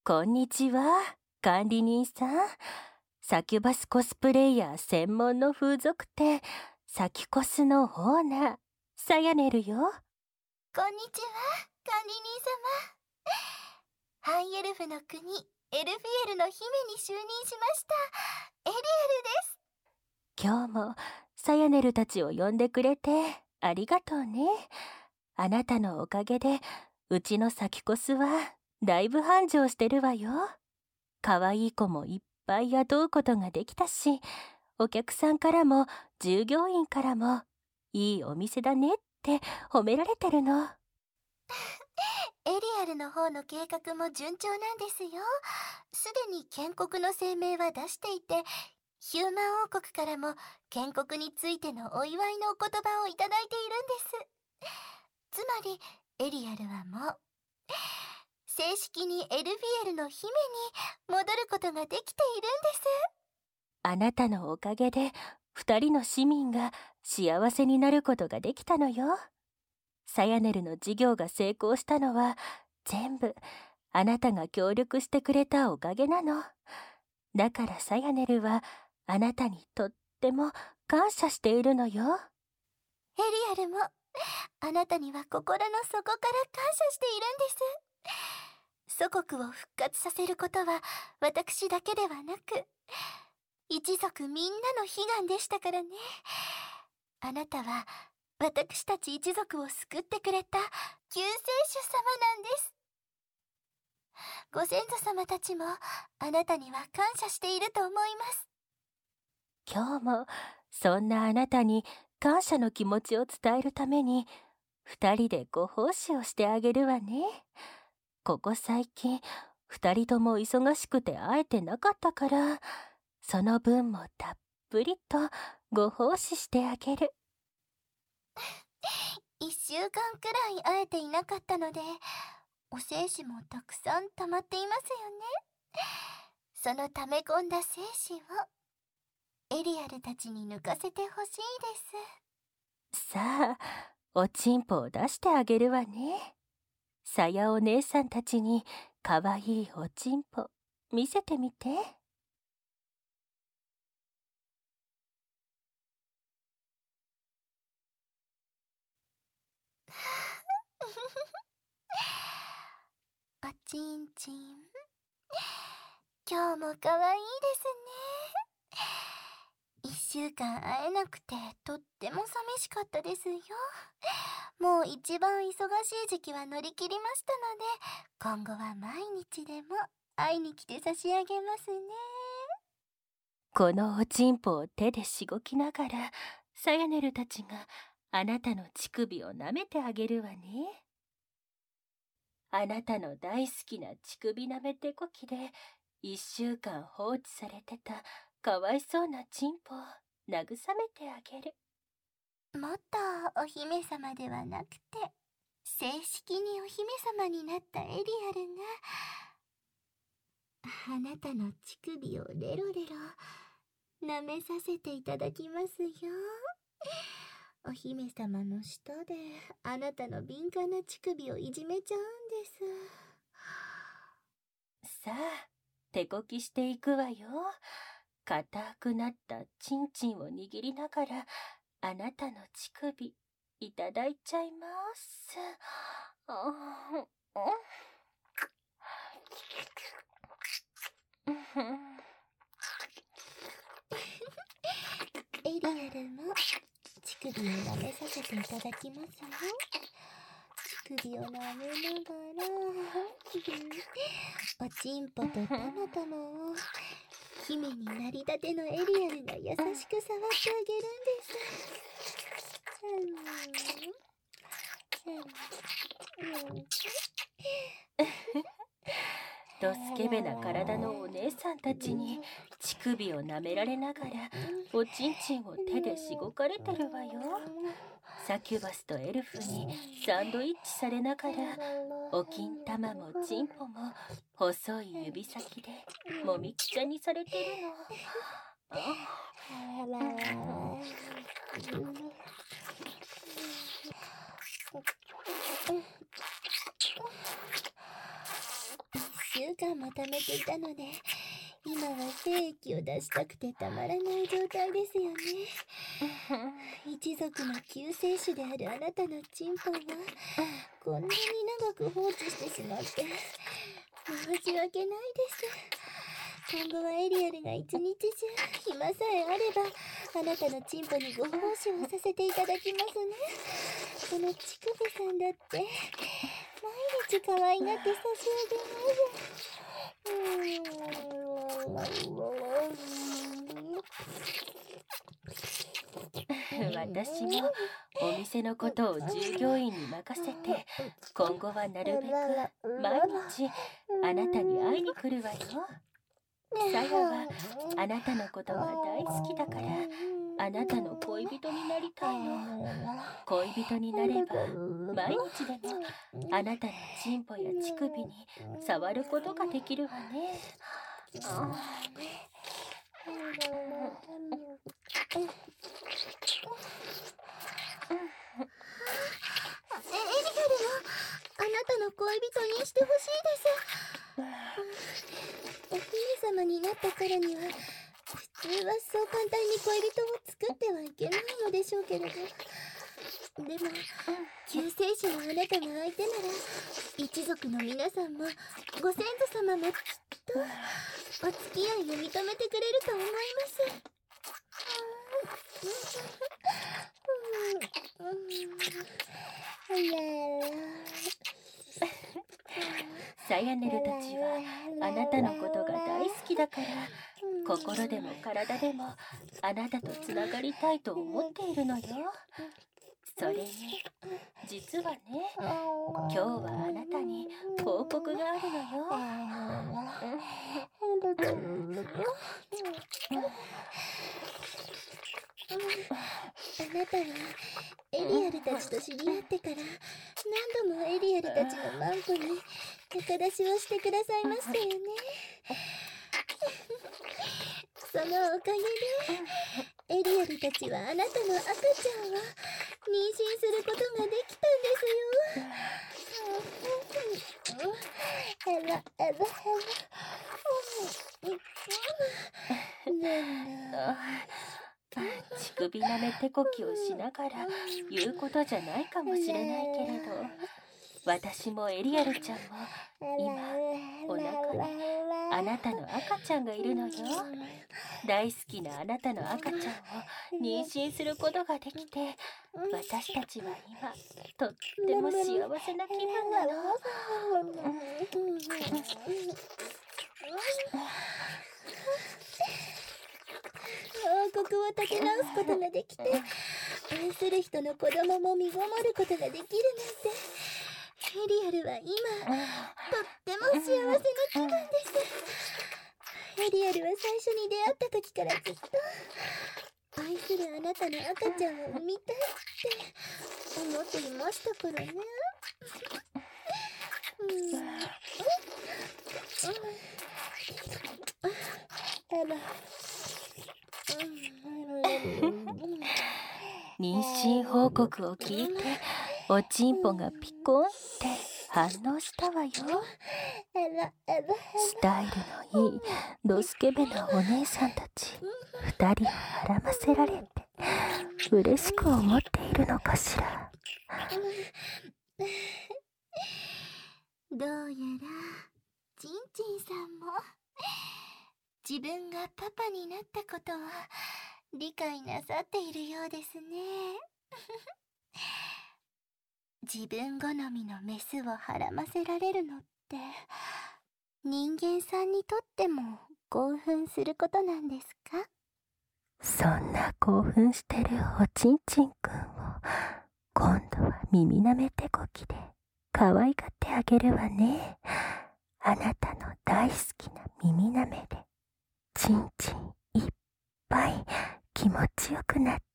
こんにちは、管理人さん。サキュバスコスプレイヤー専門の風俗店、サキコスのオーナー、サヤネルよ。 こんにちは、管理人様。ハイエルフの国、エルフィエルの姫に就任しました、エリアルです。 今日もサヤネルたちを呼んでくれてありがとうね。あなたのおかげで、うちのサキコスはだいぶ繁盛してるわよ。かわいい子もいっぱい雇うことができたし、お客さんからも従業員からもいいお店だねって褒められてるの。 エリアルの方の計画も順調なんですよ。すでに建国の声明は出していて、ヒューマン王国からも建国についてのお祝いのお言葉をいただいているんです。つまりエリアルはもう正式にエルフィエルの姫に戻ることができているんです。 あなたのおかげで2人の市民が幸せになることができたのよ。サヤネルの事業が成功したのは全部あなたが協力してくれたおかげなの。だからサヤネルはあなたにとっても感謝しているのよ。 エリアルもあなたには心の底から感謝しているんです。祖国を復活させることは私だけではなく、一族みんなの悲願でしたからね。あなたは私たち一族を救ってくれた救世主様なんです。ご先祖様たちもあなたには感謝していると思います。 今日もそんなあなたに感謝の気持ちを伝えるために2人でご奉仕をしてあげるわね。ここ最近2人とも忙しくて会えてなかったから、その分もたっぷりとご奉仕してあげる。 1週間くらい会えていなかったので、お精子もたくさん溜まっていますよね。その溜め込んだ精子をエリアルたちに抜かせてほしいです。さあ、おちんぽを出してあげるわね。さやお姉さんたちにかわいいおちんぽ見せてみて。 おちんちん、今日もかわいいですね。1週間会えなくてとっても寂しかったですよ。もう一番忙しい時期は乗り切りましたので、今後は毎日でも会いに来て差し上げますね。 このおちんぽを手でしごきながら、サヤネルたちがあなたの乳首を舐めてあげるわね。あなたの大好きな乳首舐め手こきで1週間放置されてたかわいそうなチンポを慰めてあげる。 もっとお姫様ではなくて、正式にお姫様になったエリアルがあなたの乳首をレロレロ舐めさせていただきますよ。お姫様の舌であなたの敏感な乳首をいじめちゃうんです。さあ、手こきしていくわよ。硬くなったチンチンを握りながらあなたの乳首いただいちゃいます。 エリアルも乳首を舐めさせていただきますよ。乳首を舐めながらおちんぽとたまたまを姫になりたてのエリアルが優しく触ってあげるんです。 ドスケベな体のお姉さんたちに乳首を舐められながらおちんちんを手でしごかれてるわよ。サキュバスとエルフにサンドイッチされながらお金玉もチンポも細い指先でもみくちゃにされてるの。 1週週間も貯めていたので、今は精液を出したくてたまらない状態ですよね。一族の救世主であるあなたのチンポはこんなに長く放置してしまって申し訳ないです。今後はエリアルが一日中暇さえあればあなたのチンポにご奉仕をさせていただきますね。この乳首さんだって毎日可愛がって差し上げます。私もお店のことを従業員に任せて、今後はなるべく毎日あなたに会いに来るわよ。さやはあなたのことが大好きだから、あなたの恋人になりたいの。恋人になれば毎日でもあなたのチンポや乳首に触ることができるわね。エリアルもあなたの恋人にしてほしいです。お姫様になったからには普通はそう簡単に恋人を作ってはいけないのでしょうけれど、でも救世主のあなたが相手なら一族の皆さんもご先祖様もきっとお付き合いを認めてくれると思います。 サヤネルたちはあなたのことが大好きだから、心でも体でもあなたとつながりたいと思っているのよ。それに実はね、今日はあなたに報告があるのよ。あなたはエリアルたちと知り合ってから何度もエリアルたちのマンコに高出しをしてくださいましたよね。そのおかげでエリアルたちはあなたの赤ちゃんを妊娠することができたん乳首舐め手こきをしながら言うことじゃないかもしれないけれど、私もエリアルちゃんも今お腹にあなたの赤ちゃんがいるのよ。大好きなあなたの赤ちゃんを妊娠することができて、私たちは今とっても幸せな気分なの。 王国を立て直すことができて、愛する人の子供も身ごもることができるなんて、エリアルは今とっても幸せな気分です。エリアルは最初に出会った時からずっと愛するあなたの赤ちゃんを産みたいって思っていましたからね。 妊娠報告を聞いておちんぽがピコンって反応したわよ。スタイルのいいドスケベなお姉さんたち2人を絡ませられて嬉しく思っているのかしら。 どうやらチンチンさんも自分がパパになったことは理解なさっているようですね。自分好みのメスをはらませられるのって人間さんにとっても興奮することなんですか？ そんな興奮してるおちんちんくんを今度は耳なめてこきで可愛がってあげるわね。あなたの大好きな耳なめでちんちんいっぱい気持ちよくなって。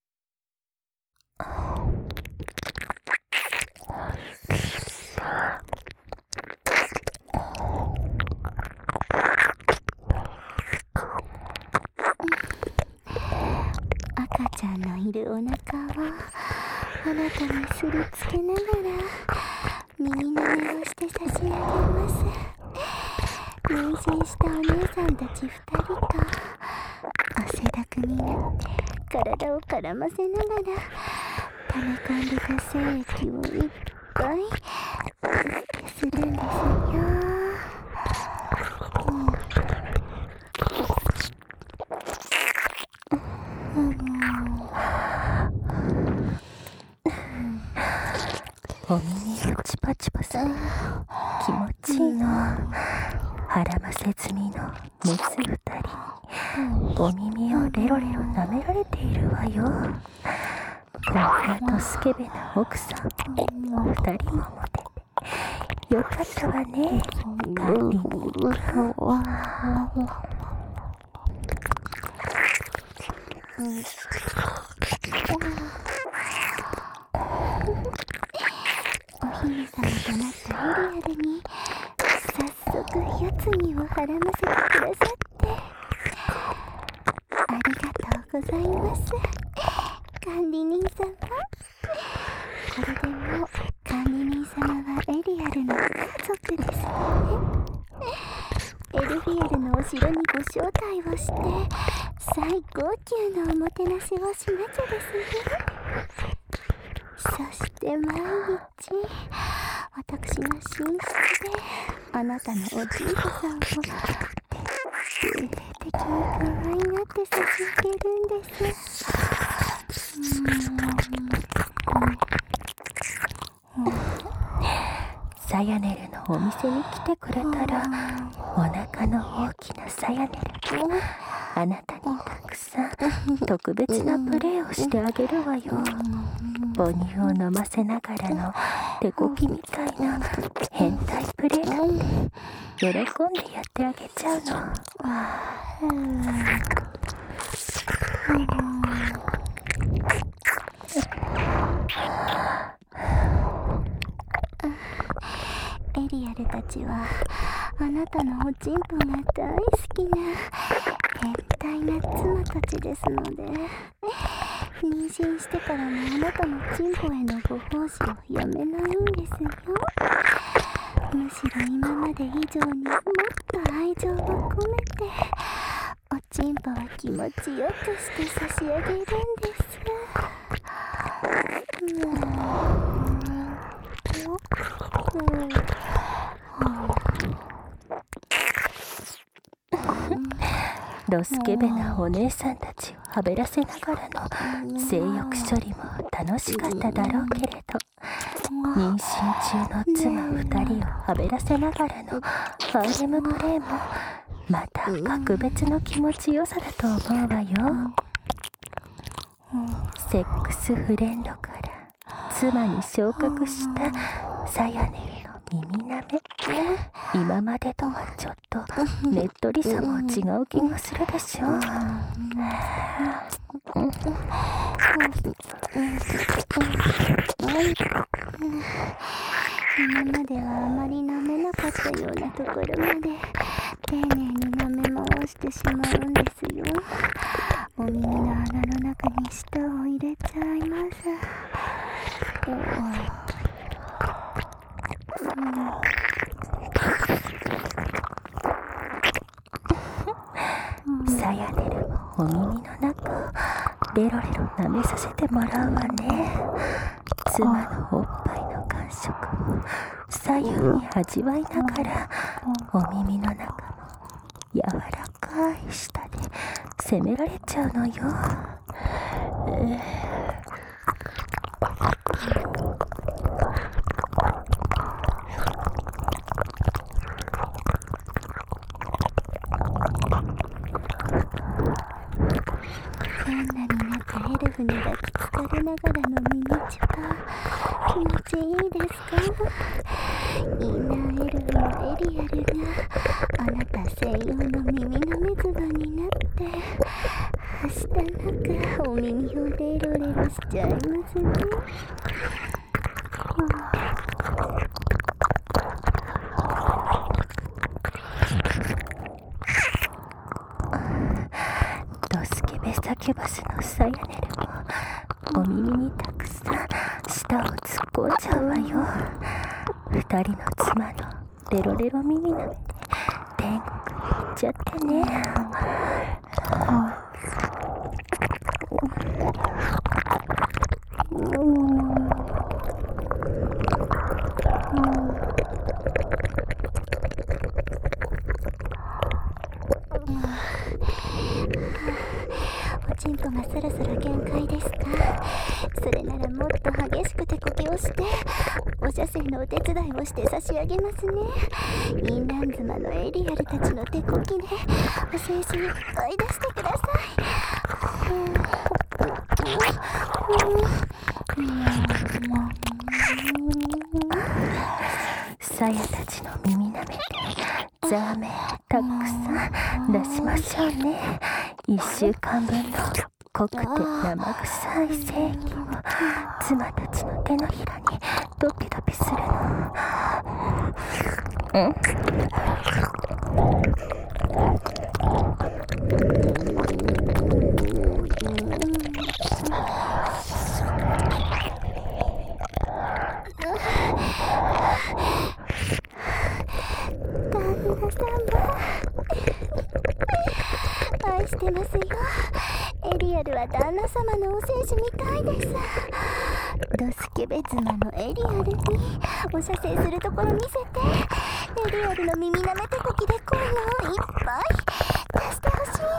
赤ちゃんのいるお腹をあなたにすりつけながら耳なめをして差し上げます。 娠したお姉さんたち2人と汗だくになって体を絡ませながら溜め込んでた精液をいっぱいするんですよ。 お耳をチパチパする気持ちいいの。腹ませ済みのメス2人、お耳をレロレロ舐められているわよ。こんなとスケベな奥さん2人もモテてよかったわね、管理人。 お姫様となったエリアルに早速やつにをはらませてくださってありがとうございます、管理人様。これでもう管理人様はエリアルの家族ですね。エルフィエルのお城にご招待をして最高級のおもてなしをしなきゃですね。そして毎日私が寝室であなたのおじいさんを徹底的に可愛がって差し上げるんです。 サヤネルのお店に来てくれたらお腹の大きなサヤネルあなたにたくさん特別なプレーをしてあげるわよ。母乳を飲ませながらの手こきみたいな変態プレーだって喜んでやってあげちゃうの。 エリアルたちはあなたのおちんぽが大好きな変態な妻たちですので、妊娠してからもあなたのチンポへのご奉仕をやめないんですよ。むしろ今まで以上にもっと愛情を込めておちんぽは気持ちよくして差し上げるんです。 ドスケベなお姉さんたちをはべらせながらの性欲処理も楽しかっただろうけれど、妊娠中の妻2人をはべらせながらのハーレムプレイもまた格別の気持ちよさだと思うわよ。セックスフレンドから妻に昇格したサヤネルの耳なめ、今までとはちょっとねっとりさも違う気がするでしょ。 今まではあまり舐めなかったようなところまで丁寧に舐め回してしまうんですよ。お耳の穴の中に舌を入れちゃいます。 サヤネルもお耳の中をレロレロ舐めさせてもらうわね。妻のおっぱいの感触を左右に味わいながらお耳の中も柔らかい舌で攻められちゃうのよ。 サンナになったエルフに抱きつかれながらのミニチュパ、気持ちいいですか？いいな、エルフのエリアルがあなた専用の耳のめずばになってはしたなくお耳をレロレロしちゃいますね。 ドスケベサキュバスのサヤネルもお耳にたくさん舌を突っ込んじゃうわよ。2人の妻のレロレロ耳なんて丁天国に行っちゃってね。 おちんぽがそろそろ限界ですか？それならもっと激しく手こきをしてお射精のお手伝いをして差し上げますね。インラン妻のエリアルたちの手こきでお精子いっぱい出してください。 さやたちの耳なめてザーメンたくさん出しましょうね。1週間分の濃くて生臭い精液を妻たちの手のひらにドピドピするの。 愛してますよ。エリアルは旦那様のお精子みたいです。ドスケベ妻のエリアルにお射精するところ見せて、エリアルの耳なめ手こきで声をいっぱい出してほしい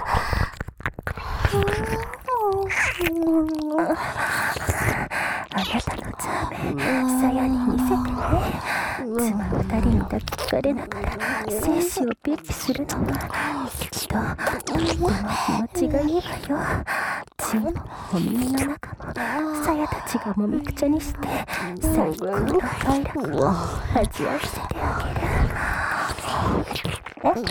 の。 あなたのザーメンさやに見せてね。妻2人に抱きつかれながら精子をピッピするのがきっととっても気持ちがいいわよ。チンもお耳の中もさやたちがもみくちゃにして最高の快楽を味わわせてあげる。 精子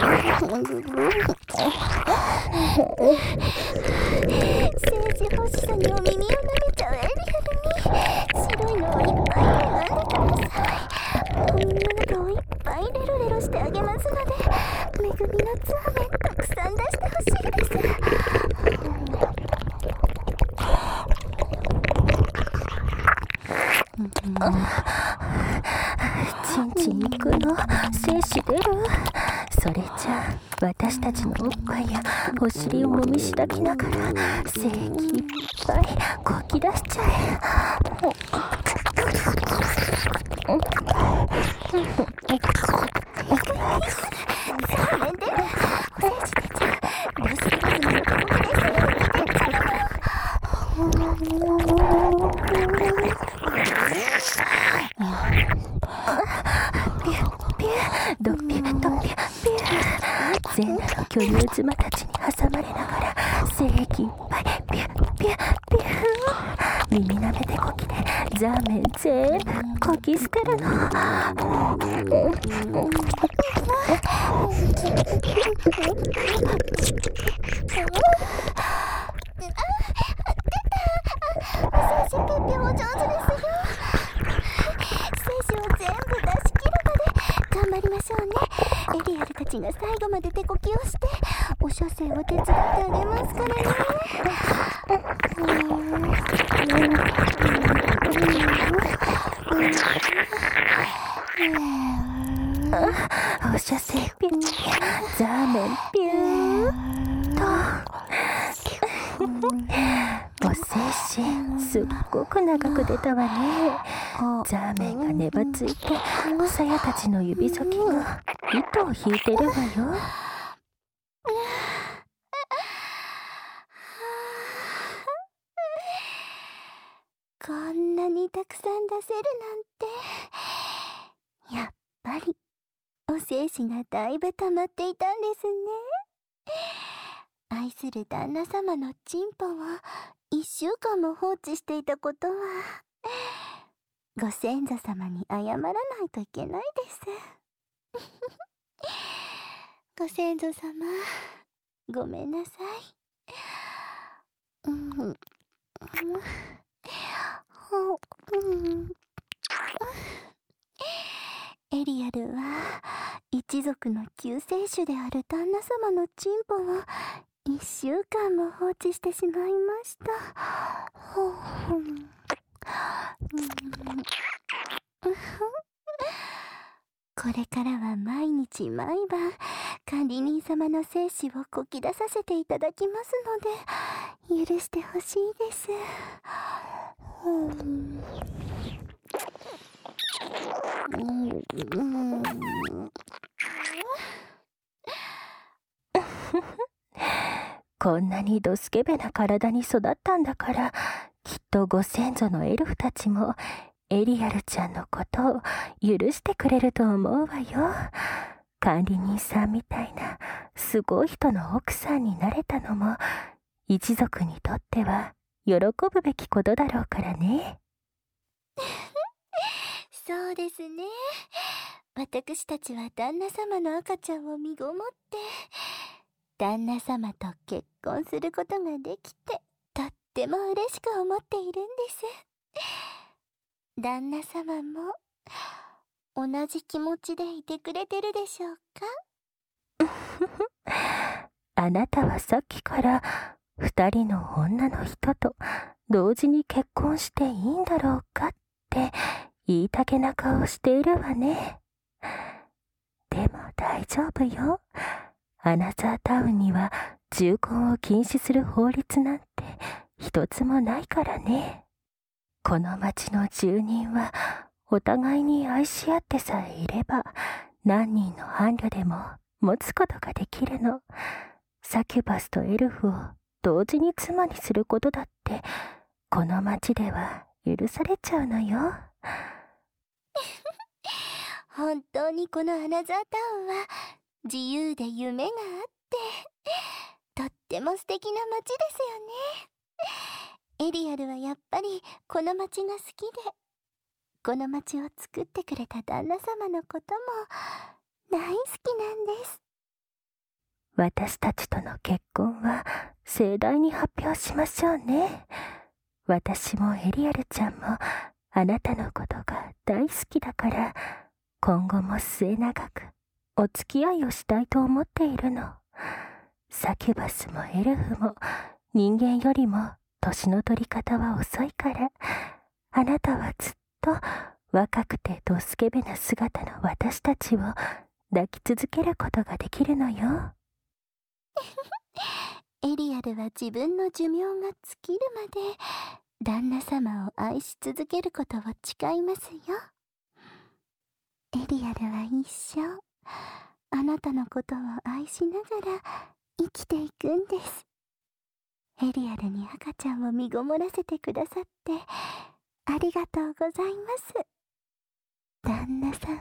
欲しさにお耳を舐めちゃうエリアルに白いのをいっぱい選んでください。お耳の中をいっぱいレロレロしてあげますので、恵みのツアーメンたくさん出してほしいです。 ちんちん行くの？精子出る？それじゃあ私たちのおっぱいやお尻をもみしだきながら精液いっぱいこき出しちゃえ。ドッピュドッピュピュ全裸の巨乳妻たちに挟まれながら精液いっぱいピュピュピュ耳なめてこきでザーメン全部こき捨てるの。 精子ピュッピュお上手ですよ。精子を全部出し切るまで頑張りましょうね。エリアルたちが最後まで手こきをしてお射精を手伝ってあげますからね。 お射精ピュッザーメンピューっとお精子すっごく長く出たわね。ザーメンが粘ついてさやたちの指先が糸を引いてるわよ。 こんなにたくさん出せるなんて、やっぱりお精子がだいぶ溜まっていたんですね。愛する旦那様のチンポを1週間も放置していたことはご先祖様に謝らないといけないです。ご先祖様、ごめんなさい。エリアルは一族の救世主である旦那様のチンポを1週間も放置してしまいました。 これからは毎日毎晩管理人様の生死をこき出させていただきますので許してほしいです。 こんなにドスケベな体に育ったんだから、きっとご先祖のエルフたちもエリアルちゃんのことを許してくれると思うわよ。管理人さんみたいなすごい人の奥さんになれたのも一族にとっては喜ぶべきことだろうからね。 そうですね。私たちは旦那様の赤ちゃんを身ごもって旦那様と結婚することができてとっても嬉しく思っているんです。旦那様も同じ気持ちでいてくれてるでしょうかあなたはさっきから二人の女の人と同時に結婚していいんだろうかって言いたげな顔しているわね。でも大丈夫よ。アナザータウンには重婚を禁止する法律なんて一つもないからね。この町の住人はお互いに愛し合ってさえいれば何人の伴侶でも持つことができるの。サキュバスとエルフを同時に妻にすることだってこの町では許されちゃうのよ。 本当にこのアナザータウンは自由で夢があってとっても素敵な街ですよね。エリアルはやっぱりこの街が好きでこの街を作ってくれた旦那様のことも大好きなんです。 私たちとの結婚は盛大に発表しましょうね。私もエリアルちゃんもあなたのことが大好きだから今後も末永くお付き合いをしたいと思っているの。サキュバスもエルフも人間よりも年の取り方は遅いからあなたはずっと若くてドスケベな姿の私たちを抱き続けることができるのよ。 エリアルは自分の寿命が尽きるまで旦那様を愛し続けることを誓いますよ。エリアルは一生あなたのことを愛しながら生きていくんです。エリアルに赤ちゃんを身ごもらせてくださってありがとうございます。旦那様、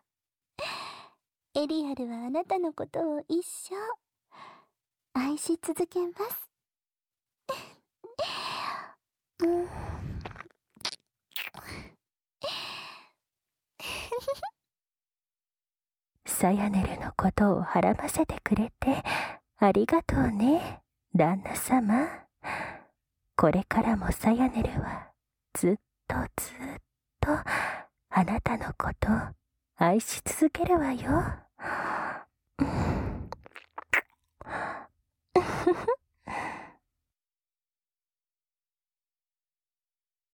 エリアルはあなたのことを一生愛し続けます。 サヤネルのことをはらませてくれてありがとうね、旦那様。これからもサヤネルはずっとあなたのこと愛し続けるわよ。